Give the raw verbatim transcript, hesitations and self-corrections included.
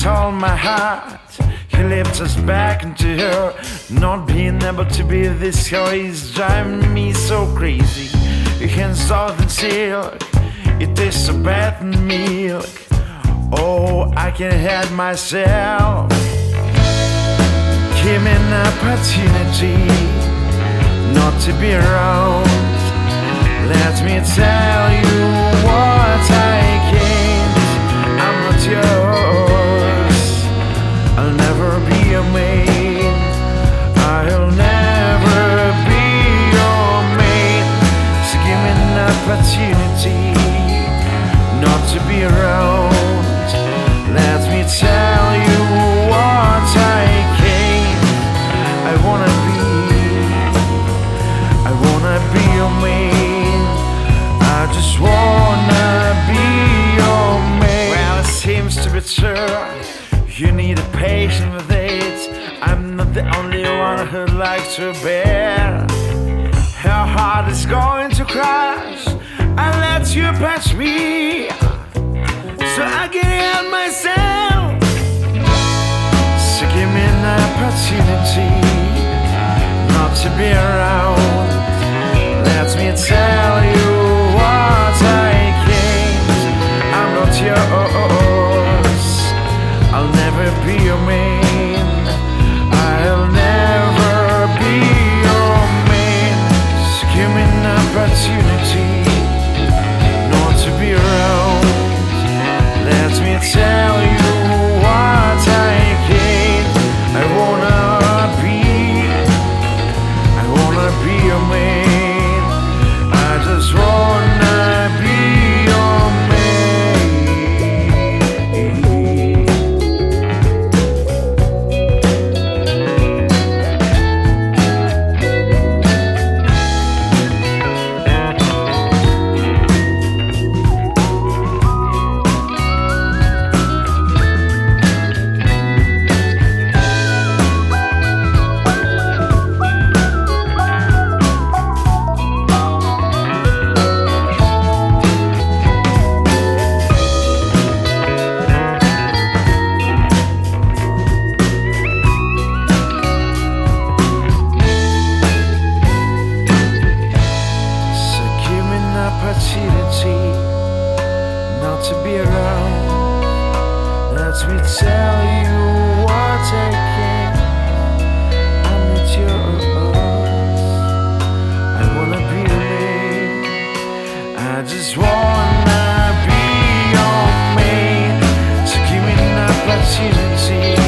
stole my heart. He lifts us back into her. Not being able to be this way is driving me so crazy. You can soft and silk, it tastes so bad in milk. Oh, I can't help myself. Give me an opportunity not to be around. Let me tell you what I can't. I'm not yours. I'll never be your maid. I'll never be your maid. So give me an opportunity not to be around. Let me tell you what I can't. I wanna be, I wanna be your maid. I just wanna be your maid. Well, it seems to be true. You need a patient with it. I'm not the only one who'd like to bear. Her heart is going to crash. I let you patch me so I can help myself. So give me an opportunity not to be around. Let me tell you what I can't. I'm not yours. I'll never be your maid. I'll never be your maid. So give me an opportunity not to be around. Let me tell you what I can't. I wanna be, I wanna be your maid. I just wanna be your opportunity not to be around. Let me tell you what I can. I'm not yours. I wanna be your maid. I just wanna be your maid. So give me an opportunity